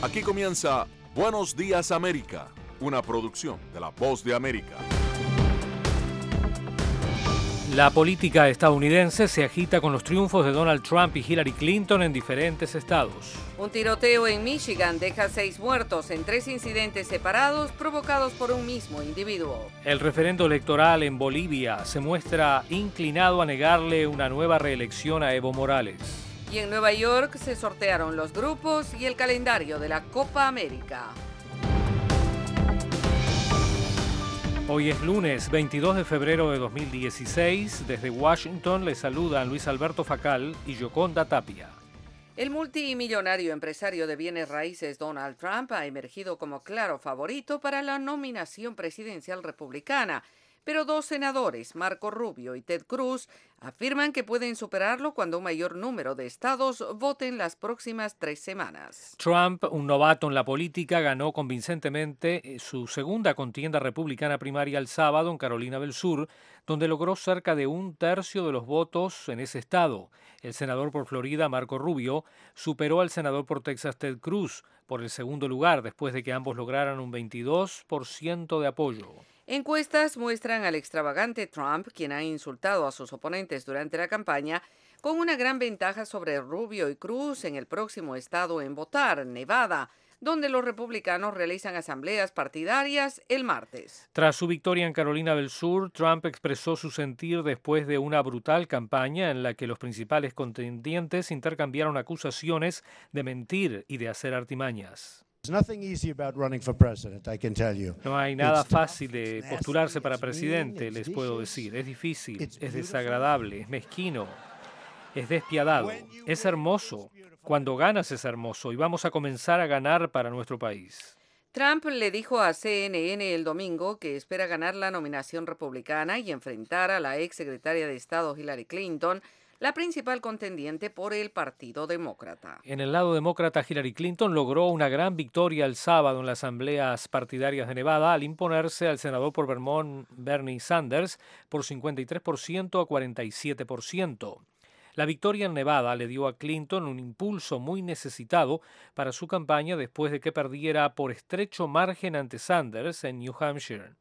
Aquí comienza Buenos Días América, una producción de La Voz de América. La política estadounidense se agita con los triunfos de Donald Trump y Hillary Clinton en diferentes estados. Un tiroteo en Michigan deja 6 muertos en 3 incidentes separados provocados por un mismo individuo. El referendo electoral en Bolivia se muestra inclinado a negarle una nueva reelección a Evo Morales. Y en Nueva York se sortearon los grupos y el calendario de la Copa América. Hoy es lunes 22 de febrero de 2016. Desde Washington les saludan Luis Alberto Facal y Yoconda Tapia. El multimillonario empresario de bienes raíces Donald Trump ha emergido como claro favorito para la nominación presidencial republicana, pero 2 senadores, Marco Rubio y Ted Cruz, afirman que pueden superarlo cuando un mayor número de estados voten las próximas 3 semanas. Trump, un novato en la política, ganó convincentemente su segunda contienda republicana primaria el sábado en Carolina del Sur, donde logró cerca de 1/3 de los votos en ese estado. El senador por Florida, Marco Rubio, superó al senador por Texas, Ted Cruz, por el segundo lugar, después de que ambos lograran un 22% de apoyo. Encuestas muestran al extravagante Trump, quien ha insultado a sus oponentes durante la campaña, con una gran ventaja sobre Rubio y Cruz en el próximo estado en votar, Nevada, donde los republicanos realizan asambleas partidarias el martes. Tras su victoria en Carolina del Sur, Trump expresó su sentir después de una brutal campaña en la que los principales contendientes intercambiaron acusaciones de mentir y de hacer artimañas. No hay nada fácil de postularse para presidente, les puedo decir. Es difícil, es desagradable, es mezquino, es despiadado, es hermoso. Cuando ganas es hermoso y vamos a comenzar a ganar para nuestro país. Trump le dijo a CNN el domingo que espera ganar la nominación republicana y enfrentar a la ex secretaria de Estado Hillary Clinton, la principal contendiente por el Partido Demócrata. En el lado demócrata, Hillary Clinton logró una gran victoria el sábado en las asambleas partidarias de Nevada al imponerse al senador por Vermont, Bernie Sanders, por 53% a 47%. La victoria en Nevada le dio a Clinton un impulso muy necesitado para su campaña después de que perdiera por estrecho margen ante Sanders en New Hampshire.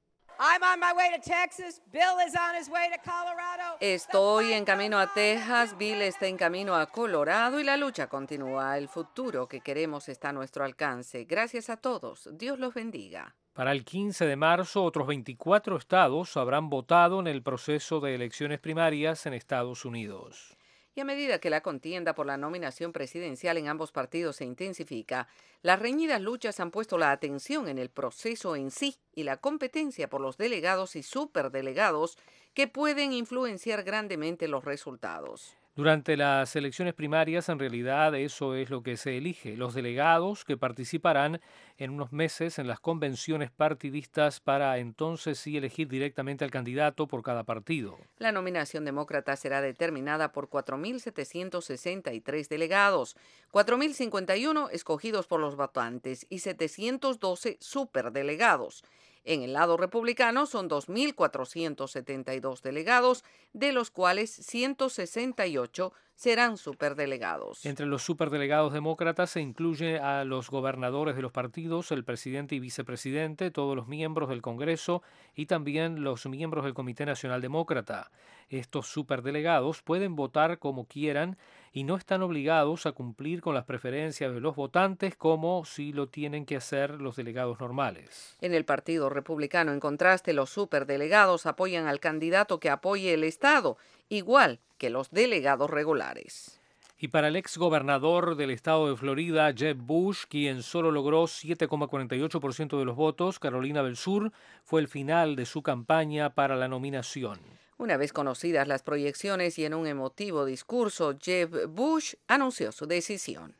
Estoy en camino a Texas, Bill está en camino a Colorado y la lucha continúa. El futuro que queremos está a nuestro alcance. Gracias a todos. Dios los bendiga. Para el 15 de marzo, otros 24 estados habrán votado en el proceso de elecciones primarias en Estados Unidos. Y a medida que la contienda por la nominación presidencial en ambos partidos se intensifica, las reñidas luchas han puesto la atención en el proceso en sí y la competencia por los delegados y superdelegados que pueden influenciar grandemente los resultados. Durante las elecciones primarias, en realidad, eso es lo que se elige, los delegados que participarán en unos meses en las convenciones partidistas para entonces sí elegir directamente al candidato por cada partido. La nominación demócrata será determinada por 4.763 delegados, 4.051 escogidos por los votantes y 712 superdelegados. En el lado republicano son 2.472 delegados, de los cuales 168 serán superdelegados. Entre los superdelegados demócratas se incluye a los gobernadores de los partidos, el presidente y vicepresidente, todos los miembros del Congreso y también los miembros del Comité Nacional Demócrata. Estos superdelegados pueden votar como quieran y no están obligados a cumplir con las preferencias de los votantes como si lo tienen que hacer los delegados normales. En el Partido Republicano, en contraste, los superdelegados apoyan al candidato que apoye el Estado, igual que los delegados regulares. Y para el exgobernador del estado de Florida, Jeb Bush, quien solo logró 7,48% de los votos, Carolina del Sur, fue el final de su campaña para la nominación. Una vez conocidas las proyecciones y en un emotivo discurso, Jeb Bush anunció su decisión.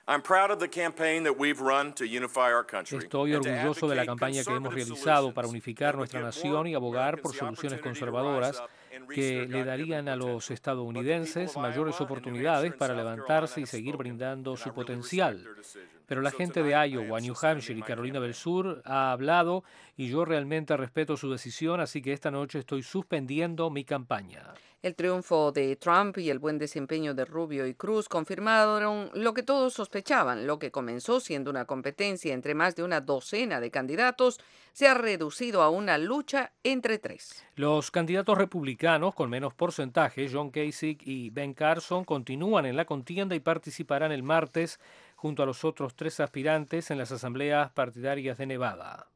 Estoy orgulloso de la campaña que hemos realizado para unificar nuestra nación y abogar por soluciones conservadoras que le darían a los estadounidenses mayores oportunidades para levantarse y seguir brindando su potencial. pero la gente de Iowa, New Hampshire y Carolina del Sur ha hablado y yo realmente respeto su decisión, así que esta noche estoy suspendiendo mi campaña. El triunfo de Trump y el buen desempeño de Rubio y Cruz confirmaron lo que todos sospechaban: lo que comenzó siendo una competencia entre más de una docena de candidatos se ha reducido a una lucha entre tres. Los candidatos republicanos con menos porcentaje, John Kasich y Ben Carson, continúan en la contienda y participarán el martes junto a los otros tres aspirantes en las asambleas partidarias de Nevada.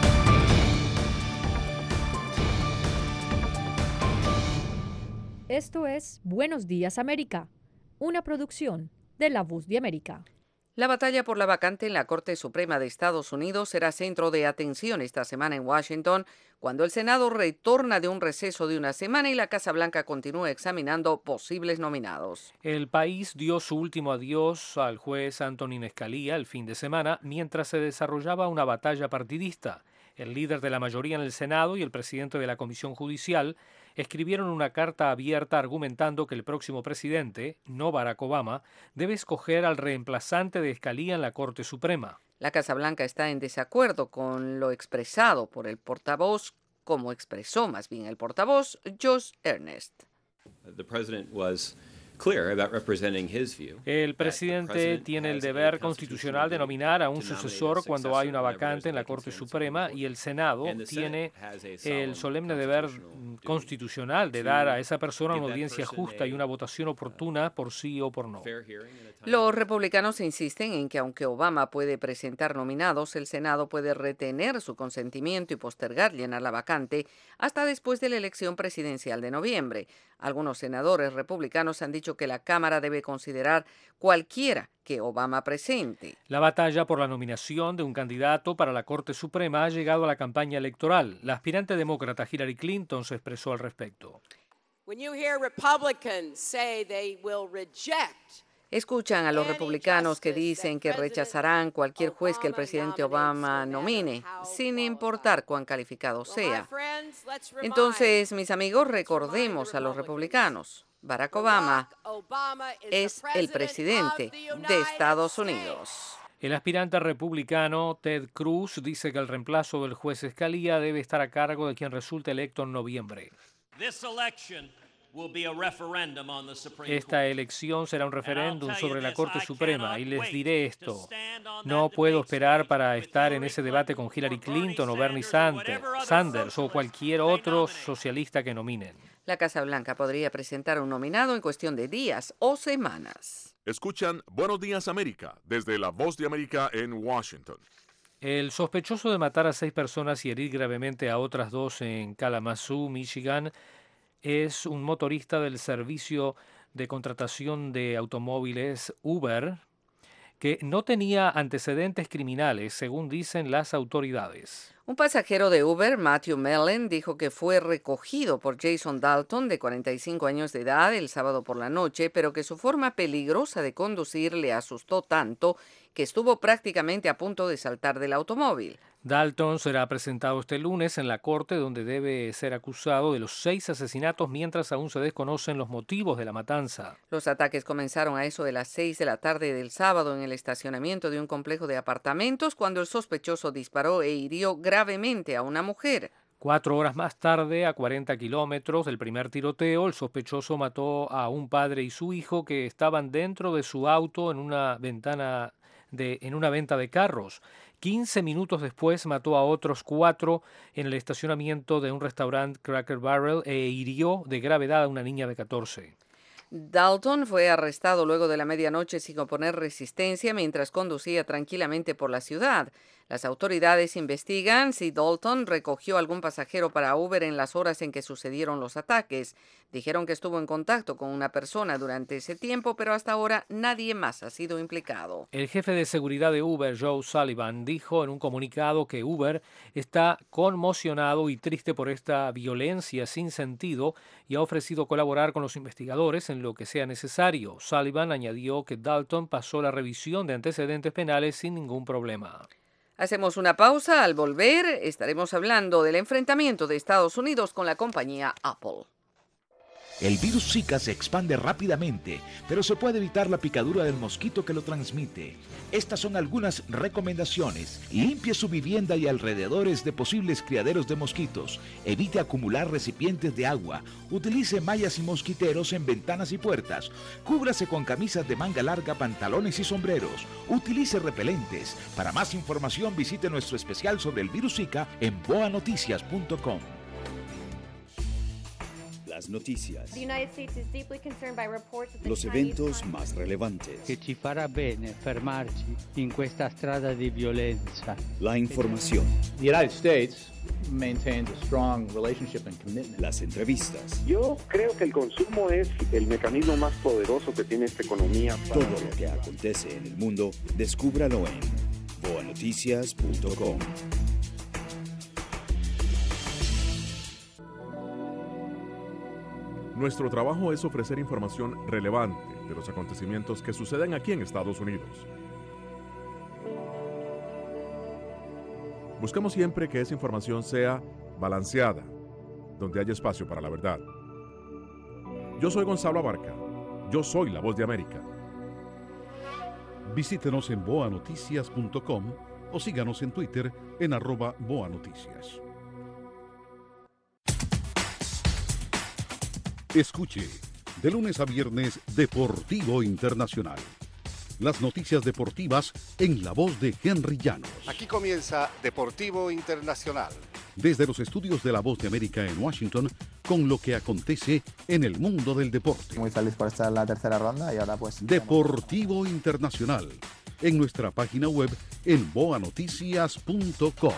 Esto es Buenos Días América, una producción de La Voz de América. La batalla por la vacante en la Corte Suprema de Estados Unidos será centro de atención esta semana en Washington, cuando el Senado retorna de un receso de una semana y la Casa Blanca continúa examinando posibles nominados. El país dio su último adiós al juez Antonin Scalia el fin de semana mientras se desarrollaba una batalla partidista. El líder de la mayoría en el Senado y el presidente de la Comisión Judicial escribieron una carta abierta argumentando que el próximo presidente, no Barack Obama, debe escoger al reemplazante de Scalia en la Corte Suprema. La Casa Blanca está en desacuerdo con lo expresado por el portavoz, como expresó más bien el portavoz Josh Earnest. El presidente tiene el deber constitucional de nominar a un sucesor cuando hay una vacante en la Corte Suprema y el Senado tiene el solemne deber constitucional de dar a esa persona una audiencia justa y una votación oportuna por sí o por no. Los republicanos insisten en que aunque Obama puede presentar nominados, el Senado puede retener su consentimiento y postergar llenar la vacante hasta después de la elección presidencial de noviembre. Algunos senadores republicanos han dicho que la Cámara debe considerar cualquiera que Obama presente. La batalla por la nominación de un candidato para la Corte Suprema ha llegado a la campaña electoral. La aspirante demócrata Hillary Clinton se expresó al respecto. Escuchan a los republicanos que dicen que rechazarán cualquier juez que el presidente Obama nomine, sin importar cuán calificado sea. Entonces, mis amigos, recordemos a los republicanos: Barack Obama es el presidente de Estados Unidos. El aspirante republicano Ted Cruz dice que el reemplazo del juez Scalia debe estar a cargo de quien resulte electo en noviembre. Esta elección será un referéndum sobre la Corte Suprema y les diré esto: no puedo esperar para estar en ese debate con Hillary Clinton o Bernie Sanders o cualquier otro socialista que nominen. La Casa Blanca podría presentar un nominado en cuestión de días o semanas. Escuchan Buenos Días América desde La Voz de América en Washington. El sospechoso de matar a 6 personas y herir gravemente a otras 2 en Kalamazoo, Michigan, es un motorista del servicio de contratación de automóviles Uber que no tenía antecedentes criminales, según dicen las autoridades. Un pasajero de Uber, Matthew Mellon, dijo que fue recogido por Jason Dalton, de 45 años de edad, el sábado por la noche, pero que su forma peligrosa de conducir le asustó tanto que estuvo prácticamente a punto de saltar del automóvil. Dalton será presentado este lunes en la corte, donde debe ser acusado de los 6 asesinatos mientras aún se desconocen los motivos de la matanza. Los ataques comenzaron a eso de las 6 de la tarde del sábado en el estacionamiento de un complejo de apartamentos, cuando el sospechoso disparó e hirió gravemente a una mujer. 4 horas más tarde, a 40 kilómetros del primer tiroteo, el sospechoso mató a un padre y su hijo que estaban dentro de su auto en una venta de carros. 15 minutos después mató a otros 4 en el estacionamiento de un restaurante Cracker Barrel e hirió de gravedad a una niña de 14. Dalton fue arrestado luego de la medianoche sin oponer resistencia mientras conducía tranquilamente por la ciudad. Las autoridades investigan si Dalton recogió algún pasajero para Uber en las horas en que sucedieron los ataques. Dijeron que estuvo en contacto con una persona durante ese tiempo, pero hasta ahora nadie más ha sido implicado. El jefe de seguridad de Uber, Joe Sullivan, dijo en un comunicado que Uber está conmocionado y triste por esta violencia sin sentido y ha ofrecido colaborar con los investigadores en lo que sea necesario. Sullivan añadió que Dalton pasó la revisión de antecedentes penales sin ningún problema. Hacemos una pausa. Al volver estaremos hablando del enfrentamiento de Estados Unidos con la compañía Apple. El virus Zika se expande rápidamente, pero se puede evitar la picadura del mosquito que lo transmite. Estas son algunas recomendaciones. Limpie su vivienda y alrededores de posibles criaderos de mosquitos. Evite acumular recipientes de agua. Utilice mallas y mosquiteros en ventanas y puertas. Cúbrase con camisas de manga larga, pantalones y sombreros. Utilice repelentes. Para más información visite nuestro especial sobre el virus Zika en boanoticias.com. Las noticias, los eventos más relevantes, che ci farà bene fermarci in questa strada di violenza. La información, The United States maintains a strong relationship and commitment. las entrevistas, Yo creo que el consumo es el mecanismo más poderoso que tiene esta economía. todo lo que acontece en el mundo, descúbralo en boanoticias.com. Nuestro trabajo es ofrecer información relevante de los acontecimientos que suceden aquí en Estados Unidos. Buscamos siempre que esa información sea balanceada, donde haya espacio para la verdad. Yo soy Gonzalo Abarca. Yo soy la Voz de América. Visítenos en boanoticias.com o síganos en Twitter en @boanoticias. Escuche, de lunes a viernes, Deportivo Internacional. Las noticias deportivas en la voz de Henry Llanos. Aquí comienza Deportivo Internacional. Desde los estudios de La Voz de América en Washington, con lo que acontece en el mundo del deporte. Muy feliz por estar en la tercera ronda y ahora pues... Deportivo Internacional, en nuestra página web en boanoticias.com.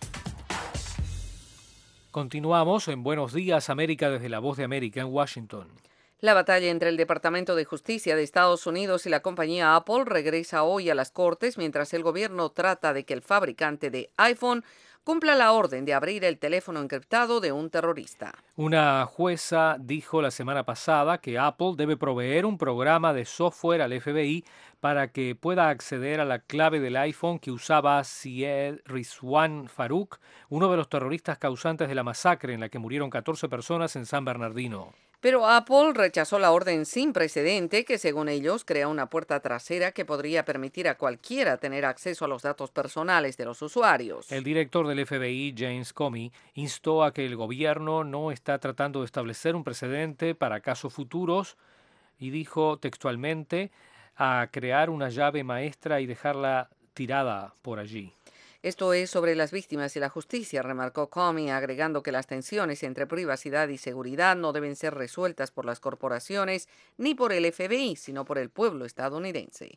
Continuamos en Buenos Días América desde La Voz de América en Washington. La batalla entre el Departamento de Justicia de Estados Unidos y la compañía Apple regresa hoy a las Cortes mientras el gobierno trata de que el fabricante de iPhone cumpla la orden de abrir el teléfono encriptado de un terrorista. Una jueza dijo la semana pasada que Apple debe proveer un programa de software al FBI para que pueda acceder a la clave del iPhone que usaba Syed Rizwan Farouk, uno de los terroristas causantes de la masacre en la que murieron 14 personas en San Bernardino. Pero Apple rechazó la orden sin precedente que, según ellos, crea una puerta trasera que podría permitir a cualquiera tener acceso a los datos personales de los usuarios. El director del FBI, James Comey, instó a que el gobierno no está tratando de establecer un precedente para casos futuros y dijo textualmente a crear una llave maestra y dejarla tirada por allí. Esto es sobre las víctimas y la justicia, remarcó Comey, agregando que las tensiones entre privacidad y seguridad no deben ser resueltas por las corporaciones ni por el FBI, sino por el pueblo estadounidense.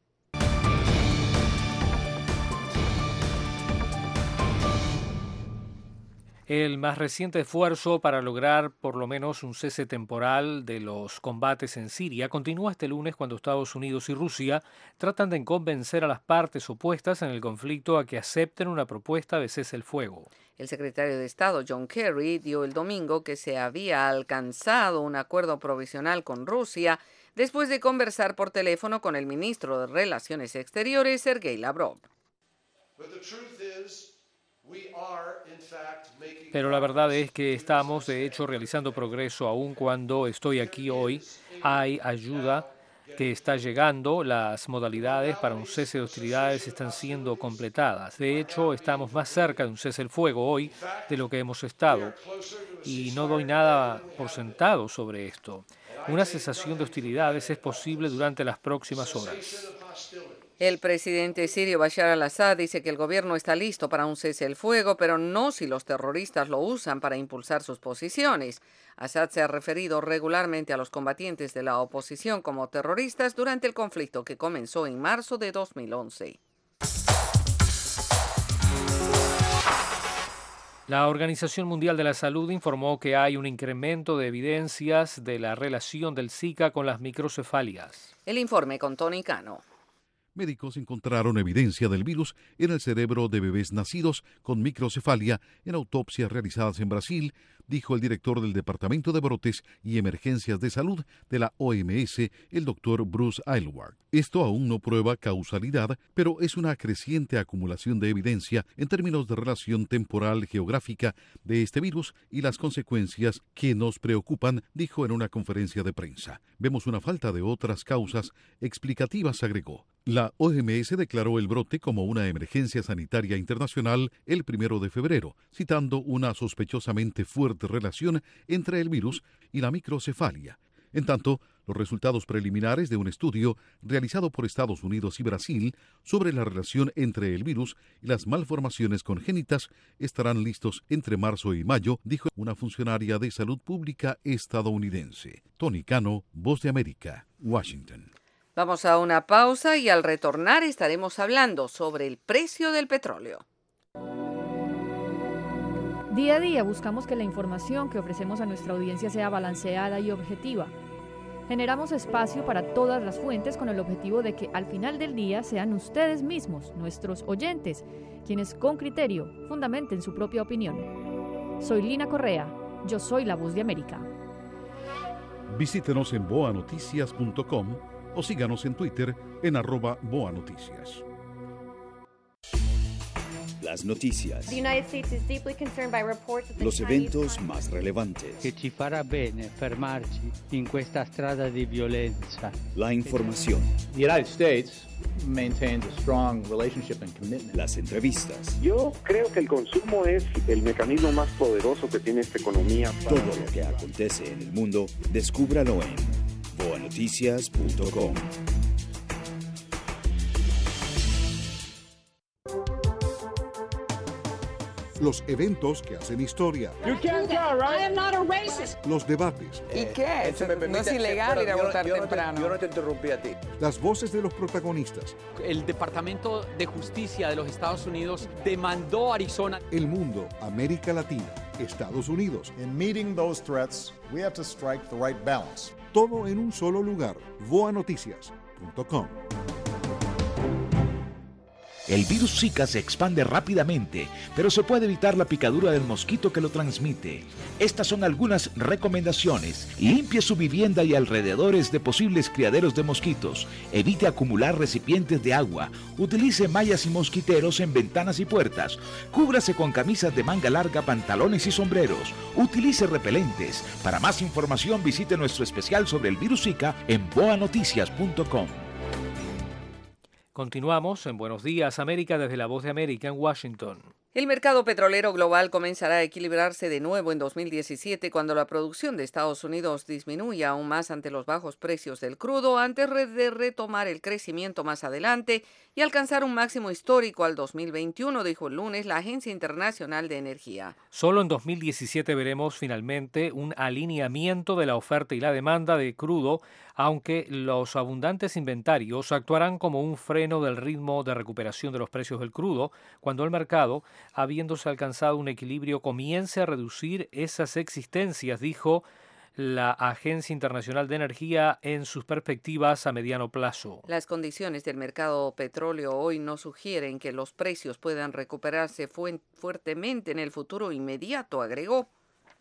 El más reciente esfuerzo para lograr por lo menos un cese temporal de los combates en Siria continúa este lunes cuando Estados Unidos y Rusia tratan de convencer a las partes opuestas en el conflicto a que acepten una propuesta de cese el fuego. El secretario de Estado John Kerry dio el domingo que se había alcanzado un acuerdo provisional con Rusia después de conversar por teléfono con el ministro de Relaciones Exteriores, Sergei Lavrov. Pero la verdad es que estamos, de hecho, realizando progreso aun cuando estoy aquí hoy. Hay ayuda que está llegando, las modalidades para un cese de hostilidades están siendo completadas. De hecho, estamos más cerca de un cese el fuego hoy de lo que hemos estado. Y no doy nada por sentado sobre esto. Una cesación de hostilidades es posible durante las próximas horas. El presidente sirio Bashar al-Assad dice que el gobierno está listo para un cese el fuego, pero no si los terroristas lo usan para impulsar sus posiciones. Assad se ha referido regularmente a los combatientes de la oposición como terroristas durante el conflicto que comenzó en marzo de 2011. La Organización Mundial de la Salud informó que hay un incremento de evidencias de la relación del Zika con las microcefalias. El informe con Tony Cano. Médicos encontraron evidencia del virus en el cerebro de bebés nacidos con microcefalia en autopsias realizadas en Brasil dijo el director del Departamento de Brotes y Emergencias de Salud de la OMS, el doctor Bruce Aylward. Esto aún no prueba causalidad, pero es una creciente acumulación de evidencia en términos de relación temporal geográfica de este virus y las consecuencias que nos preocupan, dijo en una conferencia de prensa. Vemos una falta de otras causas explicativas, agregó. La OMS declaró el brote como una emergencia sanitaria internacional el 1 de febrero, citando una sospechosamente fuerte relación entre el virus y la microcefalia. En tanto, los resultados preliminares de un estudio realizado por Estados Unidos y Brasil sobre la relación entre el virus y las malformaciones congénitas estarán listos entre marzo y mayo, dijo una funcionaria de salud pública estadounidense. Tony Cano, Voz de América, Washington. Vamos a una pausa y al retornar estaremos hablando sobre el precio del petróleo. Día a día buscamos que la información que ofrecemos a nuestra audiencia sea balanceada y objetiva. Generamos espacio para todas las fuentes con el objetivo de que al final del día sean ustedes mismos, nuestros oyentes, quienes con criterio fundamenten su propia opinión. Soy Lina Correa, yo soy la Voz de América. Visítenos en boanoticias.com o síganos en Twitter en @boanoticias. Las noticias. Los eventos más relevantes. Che ci farà bene fermarci in questa strada di violenza. La información. The United States maintains a strong relationship and commitment. Las entrevistas. Yo creo que el consumo es el mecanismo más poderoso que tiene esta economía. Todo lo que acontece en el mundo, descúbralo en boanoticias.com. Los eventos que hacen historia. Los debates. ¿Y qué? No es ilegal ir a votar temprano. Yo no te interrumpí a ti. Las voces de los protagonistas. El Departamento de Justicia de los Estados Unidos demandó a Arizona. El mundo, América Latina, Estados Unidos. In meeting those threats, we have to strike the right balance. Todo en un solo lugar. boanoticias.com. El virus Zika se expande rápidamente, pero se puede evitar la picadura del mosquito que lo transmite. Estas son algunas recomendaciones. Limpie su vivienda y alrededores de posibles criaderos de mosquitos. Evite acumular recipientes de agua. Utilice mallas y mosquiteros en ventanas y puertas. Cúbrase con camisas de manga larga, pantalones y sombreros. Utilice repelentes. Para más información visite nuestro especial sobre el virus Zika en boanoticias.com. Continuamos en Buenos Días, América, desde la Voz de América en Washington. El mercado petrolero global comenzará a equilibrarse de nuevo en 2017 cuando la producción de Estados Unidos disminuya aún más ante los bajos precios del crudo antes de retomar el crecimiento más adelante y alcanzar un máximo histórico al 2021, dijo el lunes la Agencia Internacional de Energía. Solo en 2017 veremos finalmente un alineamiento de la oferta y la demanda de crudo, aunque los abundantes inventarios actuarán como un freno del ritmo de recuperación de los precios del crudo cuando el mercado, habiéndose alcanzado un equilibrio, comience a reducir esas existencias, dijo la Agencia Internacional de Energía en sus perspectivas a mediano plazo. Las condiciones del mercado petróleo hoy no sugieren que los precios puedan recuperarse fuertemente en el futuro inmediato, agregó.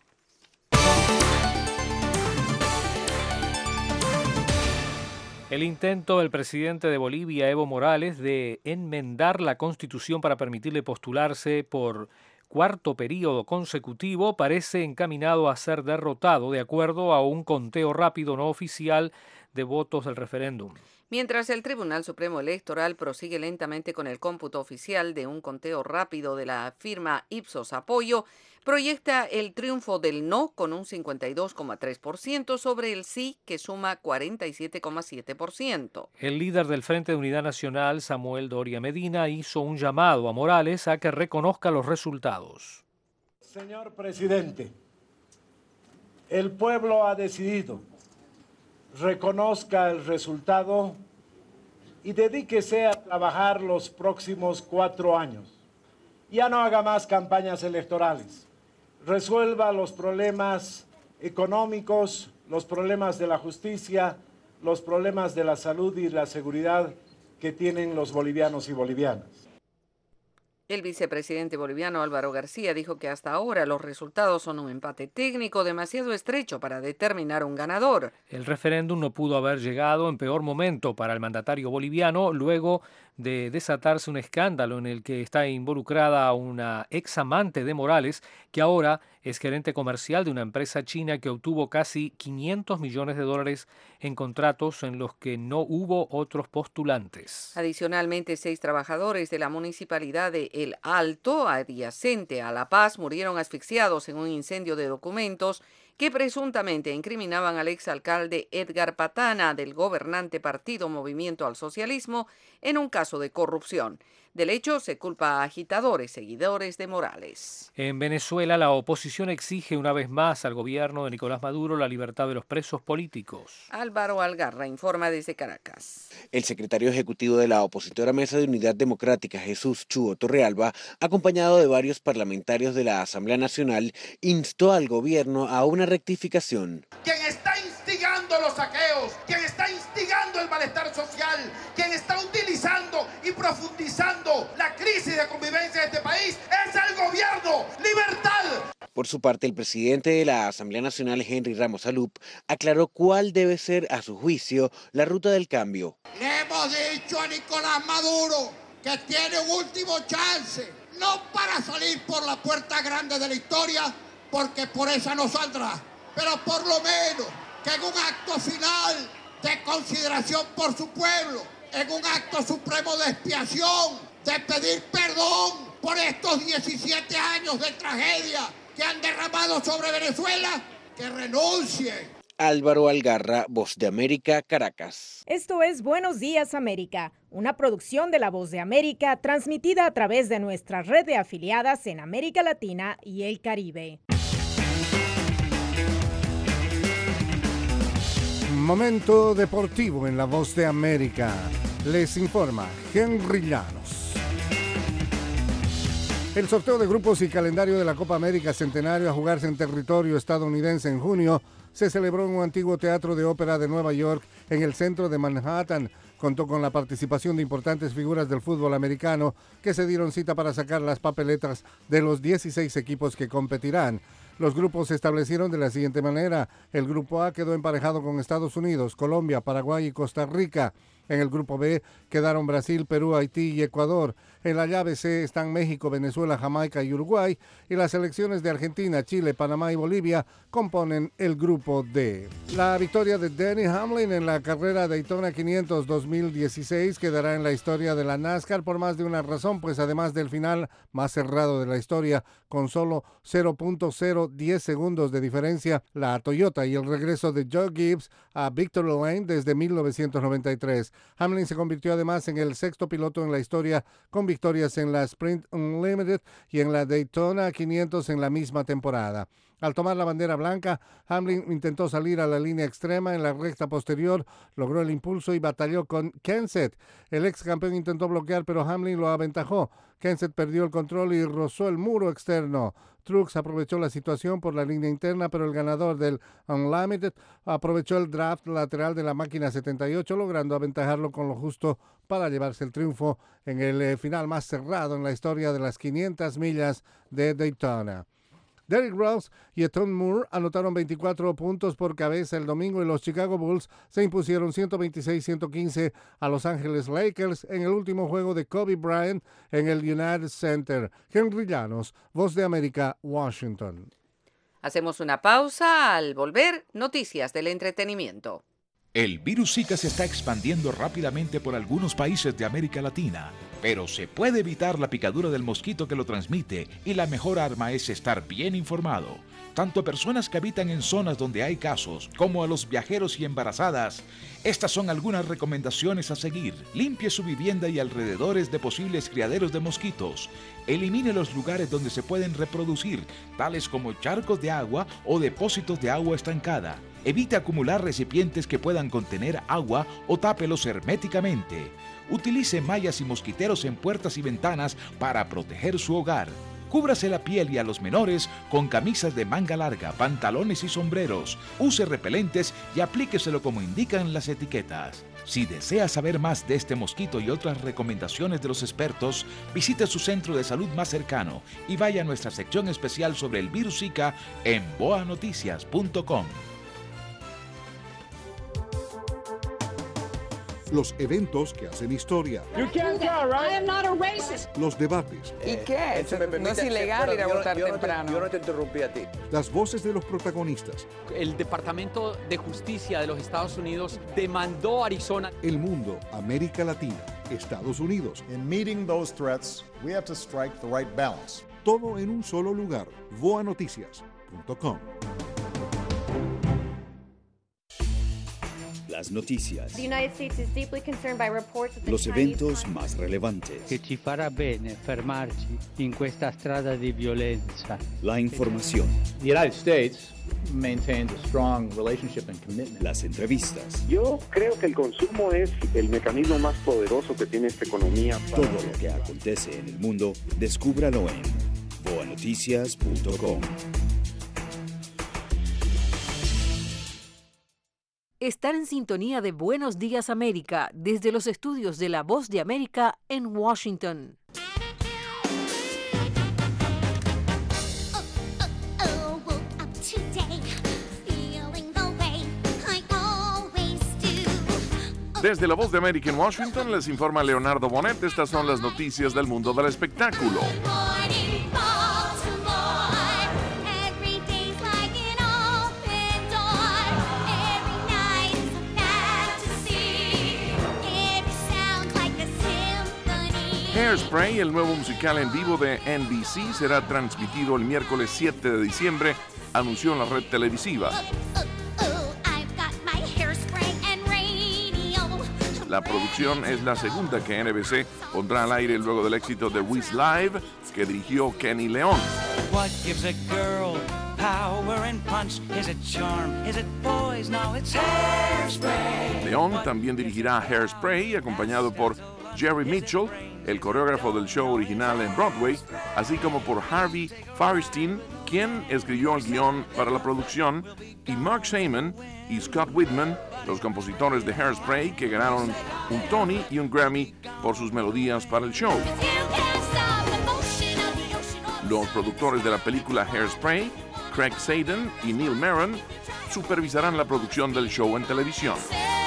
El intento del presidente de Bolivia, Evo Morales, de enmendar la Constitución para permitirle postularse por cuarto periodo consecutivo parece encaminado a ser derrotado de acuerdo a un conteo rápido no oficial de votos del referéndum. Mientras el Tribunal Supremo Electoral prosigue lentamente con el cómputo oficial de un conteo rápido de la firma Ipsos Apoyo, proyecta el triunfo del no con un 52,3% sobre el sí, que suma 47,7%. El líder del Frente de Unidad Nacional, Samuel Doria Medina, hizo un llamado a Morales a que reconozca los resultados. Señor presidente, el pueblo ha decidido. Reconozca el resultado y dedíquese a trabajar los próximos 4 años. Ya no haga más campañas electorales. Resuelva los problemas económicos, los problemas de la justicia, los problemas de la salud y la seguridad que tienen los bolivianos y bolivianas. El vicepresidente boliviano Álvaro García dijo que hasta ahora los resultados son un empate técnico demasiado estrecho para determinar un ganador. El referéndum no pudo haber llegado en peor momento para el mandatario boliviano luego de desatarse un escándalo en el que está involucrada una ex amante de Morales, que ahora es gerente comercial de una empresa china que obtuvo casi $500 millones en contratos en los que no hubo otros postulantes. Adicionalmente, 6 trabajadores de la municipalidad de El Alto, adyacente a La Paz, murieron asfixiados en un incendio de documentos que presuntamente incriminaban al exalcalde Edgar Patana del gobernante partido Movimiento al Socialismo en un caso de corrupción. Del hecho, se culpa a agitadores, seguidores de Morales. En Venezuela, la oposición exige una vez más al gobierno de Nicolás Maduro la libertad de los presos políticos. Álvaro Algarra informa desde Caracas. El secretario ejecutivo de la opositora Mesa de Unidad Democrática, Jesús Chuo Torrealba, acompañado de varios parlamentarios de la Asamblea Nacional, instó al gobierno a una rectificación. Quien está instigando los saqueos, quien está instigando el malestar social, quien está utilizando y profundizando la crisis de convivencia de este país es el gobierno. ¡Libertad! Por su parte, el presidente de la Asamblea Nacional, Henry Ramos Alup, aclaró cuál debe ser, a su juicio, la ruta del cambio. Le hemos dicho a Nicolás Maduro que tiene un último chance, no para salir por la puerta grande de la historia, porque por esa no saldrá, pero por lo menos que en un acto final de consideración por su pueblo, en un acto supremo de expiación, de pedir perdón por estos 17 años de tragedia que han derramado sobre Venezuela, que renuncie. Álvaro Algarra, Voz de América, Caracas. Esto es Buenos Días América, una producción de La Voz de América transmitida a través de nuestra red de afiliadas en América Latina y el Caribe. Momento deportivo en La Voz de América. Les informa Henry Llanos. El sorteo de grupos y calendario de la Copa América Centenario a jugarse en territorio estadounidense en junio se celebró en un antiguo teatro de ópera de Nueva York en el centro de Manhattan. Contó con la participación de importantes figuras del fútbol americano que se dieron cita para sacar las papeletas de los 16 equipos que competirán. Los grupos se establecieron de la siguiente manera. El grupo A quedó emparejado con Estados Unidos, Colombia, Paraguay y Costa Rica. En el grupo B quedaron Brasil, Perú, Haití y Ecuador. En la llave C están México, Venezuela, Jamaica y Uruguay. Y las selecciones de Argentina, Chile, Panamá y Bolivia componen el grupo D. La victoria de Denny Hamlin en la carrera Daytona 500 2016 quedará en la historia de la NASCAR por más de una razón, pues además del final más cerrado de la historia, con solo 0.010 segundos de diferencia, la Toyota y el regreso de Joe Gibbs a Victory Lane desde 1993. Hamlin se convirtió además en el sexto piloto en la historia con victorias en la Sprint Unlimited y en la Daytona 500 en la misma temporada. Al tomar la bandera blanca, Hamlin intentó salir a la línea extrema en la recta posterior, logró el impulso y batalló con Kenseth. El ex campeón intentó bloquear, pero Hamlin lo aventajó. Kenseth perdió el control y rozó el muro externo. Truex aprovechó la situación por la línea interna, pero el ganador del Unlimited aprovechó el draft lateral de la máquina 78, logrando aventajarlo con lo justo para llevarse el triunfo en el final más cerrado en la historia de las 500 millas de Daytona. Derrick Rose y Eton Moore anotaron 24 puntos por cabeza el domingo y los Chicago Bulls se impusieron 126-115 a Los Ángeles Lakers en el último juego de Kobe Bryant en el United Center. Henry Llanos, Voz de América, Washington. Hacemos una pausa. Al volver, noticias del entretenimiento. El virus Zika se está expandiendo rápidamente por algunos países de América Latina, pero se puede evitar la picadura del mosquito que lo transmite y la mejor arma es estar bien informado. Tanto a personas que habitan en zonas donde hay casos como a los viajeros y embarazadas. Estas son algunas recomendaciones a seguir. Limpie su vivienda y alrededores de posibles criaderos de mosquitos. Elimine los lugares donde se pueden reproducir, tales como charcos de agua o depósitos de agua estancada. Evite acumular recipientes que puedan contener agua o tápelos herméticamente. Utilice mallas y mosquiteros en puertas y ventanas para proteger su hogar. Cúbrase la piel y a los menores con camisas de manga larga, pantalones y sombreros. Use repelentes y aplíqueselo como indican las etiquetas. Si desea saber más de este mosquito y otras recomendaciones de los expertos, visite su centro de salud más cercano y vaya a nuestra sección especial sobre el virus Zika en boanoticias.com. Los eventos que hacen historia. Los debates. ¿Y qué? No es ilegal ir a votar temprano. Yo no te interrumpí a ti. Las voces de los protagonistas. El Departamento de Justicia de los Estados Unidos demandó a Arizona. El mundo, América Latina, Estados Unidos. In meeting those threats, we have to strike the right balance. Todo en un solo lugar. voanoticias.com. Las noticias. The United States is deeply concerned by reports that the Los Chinese eventos más relevantes. Che ci farà bene fermarci in questa strada di violenza. La información. The United States maintains a strong relationship and commitment. Las entrevistas. Yo creo que el consumo es el mecanismo más poderoso que tiene esta economía. Todo lo que acontece en el mundo, descúbralo en boanoticias.com. Estar en sintonía de Buenos Días América desde los estudios de La Voz de América en Washington. Desde La Voz de América en Washington les informa Leonardo Bonet. Estas son las noticias del mundo del espectáculo. Hairspray, el nuevo musical en vivo de NBC, será transmitido el miércoles 7 de diciembre, anunció en la red televisiva. La producción es la segunda que NBC pondrá al aire luego del éxito de Wiz Live, que dirigió Kenny León. What gives a girl power and punch? Is it charm? Is it poise? No, it's Hairspray. León también dirigirá Hairspray, acompañado por Jerry Mitchell, el coreógrafo del show original en Broadway, así como por Harvey Fierstein, quien escribió el guión para la producción, y Mark Saman y Scott Whitman, los compositores de Hairspray, que ganaron un Tony y un Grammy por sus melodías para el show. Los productores de la película Hairspray, Craig Saden y Neil Meron, supervisarán la producción del show en televisión.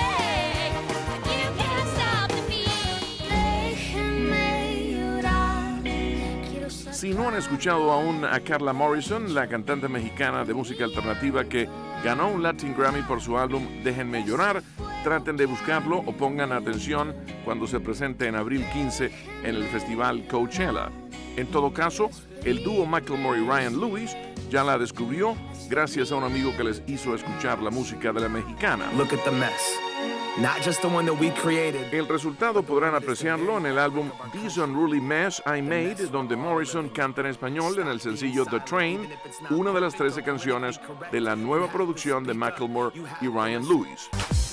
Si no han escuchado aún a Carla Morrison, la cantante mexicana de música alternativa que ganó un Latin Grammy por su álbum Déjenme Llorar, traten de buscarlo o pongan atención cuando se presente en abril 15 en el festival Coachella. En todo caso, el dúo Macklemore y Ryan Lewis ya la descubrió gracias a un amigo que les hizo escuchar la música de la mexicana. Look at the mess. Not just the one that we created. El resultado podrán apreciarlo en el álbum This Unruly Mess I Made, donde Morrison canta en español en el sencillo The Train, una de las 13 canciones de la nueva producción de Macklemore y Ryan Lewis.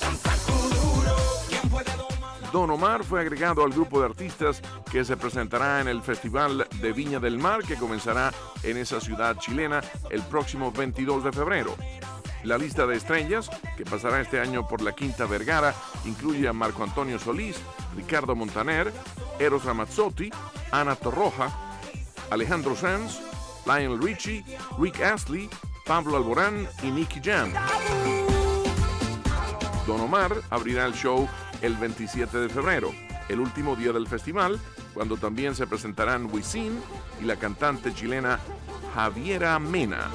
Don Omar fue agregado al grupo de artistas que se presentará en el Festival de Viña del Mar, que comenzará en esa ciudad chilena el próximo 22 de febrero. La lista de estrellas, que pasará este año por la Quinta Vergara, incluye a Marco Antonio Solís, Ricardo Montaner, Eros Ramazzotti, Ana Torroja, Alejandro Sanz, Lionel Richie, Rick Astley, Pablo Alborán y Nicky Jam. Don Omar abrirá el show el 27 de febrero, el último día del festival, cuando también se presentarán Wisin y la cantante chilena Javiera Mena.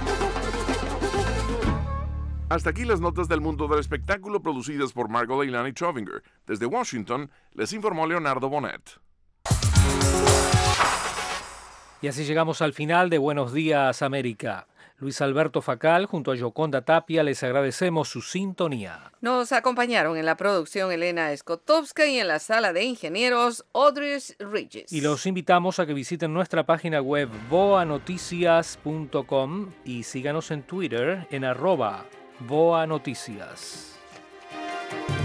Hasta aquí las notas del mundo del espectáculo producidas por Margot Leilani Trovinger. Desde Washington, les informó Leonardo Bonet. Y así llegamos al final de Buenos Días América. Luis Alberto Facal junto a Yoconda Tapia les agradecemos su sintonía. Nos acompañaron en la producción Elena Skotowska y en la sala de ingenieros Audrey Ridges. Y los invitamos a que visiten nuestra página web boanoticias.com y síganos en Twitter en @boanoticias.